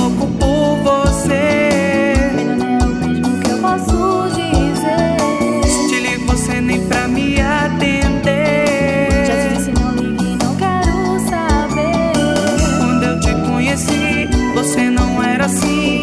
louco por você. Pena não é o mesmo que eu posso dizer. Te ligo, você nem pra me atender. Já te disse, não ligue, não quero saber. Quando eu te conheci, você não era assim.